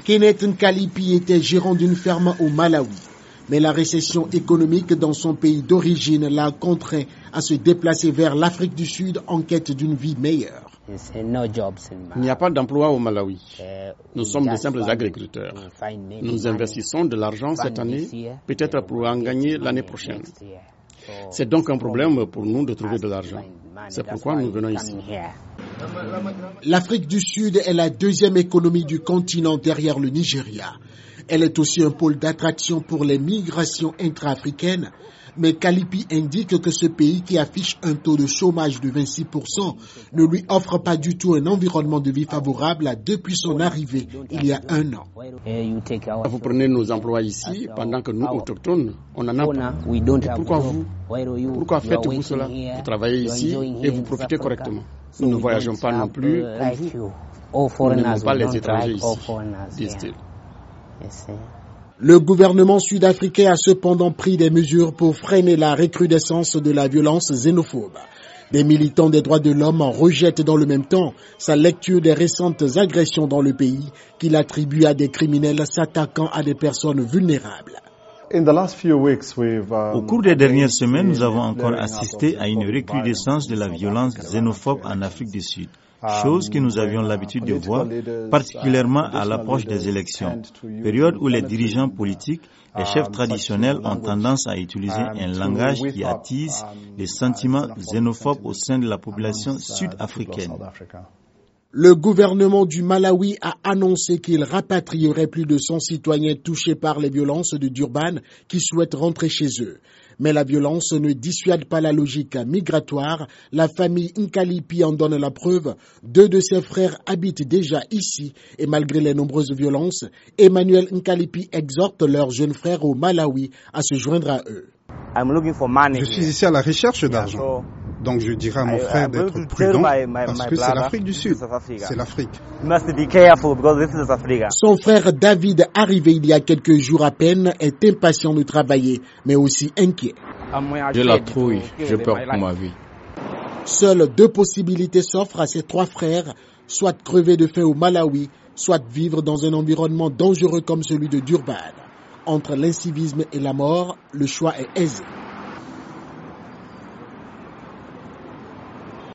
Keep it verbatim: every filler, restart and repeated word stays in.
Kenneth Nkalipi était gérant d'une ferme au Malawi. Mais la récession économique dans son pays d'origine l'a contraint à se déplacer vers l'Afrique du Sud en quête d'une vie meilleure. Il n'y a pas d'emploi au Malawi. Nous sommes de simples agriculteurs. Nous investissons de l'argent cette année, peut-être pour en gagner l'année prochaine. C'est donc un problème pour nous de trouver de l'argent. C'est pourquoi nous venons ici. L'Afrique du Sud est la deuxième économie du continent derrière le Nigeria. Elle est aussi un pôle d'attraction pour les migrations intra-africaines. Mais Nkalipi indique que ce pays qui affiche un taux de chômage de vingt-six pour cent ne lui offre pas du tout un environnement de vie favorable depuis son arrivée il y a un an. Vous prenez nos emplois ici pendant que nous, autochtones, on n'en a pas. Et pourquoi vous Pourquoi faites-vous cela? Vous travaillez ici et vous profitez correctement. Nous ne voyageons pas non plus comme vous. Nous n'aimons pas les étrangers ici, disent-ils. Le gouvernement sud-africain a cependant pris des mesures pour freiner la recrudescence de la violence xénophobe. Des militants des droits de l'homme rejettent dans le même temps sa lecture des récentes agressions dans le pays qu'il attribue à des criminels s'attaquant à des personnes vulnérables. Au cours des dernières semaines, nous avons encore assisté à une recrudescence de la violence xénophobe en Afrique du Sud. Chose que nous avions l'habitude de voir, particulièrement à l'approche des élections, période où les dirigeants politiques, les chefs traditionnels ont tendance à utiliser un langage qui attise les sentiments xénophobes au sein de la population sud-africaine. Le gouvernement du Malawi a annoncé qu'il rapatrierait plus de cent citoyens touchés par les violences de Durban qui souhaitent rentrer chez eux. Mais la violence ne dissuade pas la logique migratoire. La famille Nkalipi en donne la preuve. Deux de ses frères habitent déjà ici et malgré les nombreuses violences, Emmanuel Nkalipi exhorte leurs jeunes frères au Malawi à se joindre à eux. Je suis ici à la recherche d'argent. Donc je dirais à mon frère d'être prudent parce que c'est l'Afrique du Sud. C'est l'Afrique. Son frère David, arrivé il y a quelques jours à peine, est impatient de travailler, mais aussi inquiet. J'ai la trouille, j'ai peur pour ma vie. Seules deux possibilités s'offrent à ses trois frères, soit crever de faim au Malawi, soit vivre dans un environnement dangereux comme celui de Durban. Entre l'incivisme et la mort, le choix est aisé.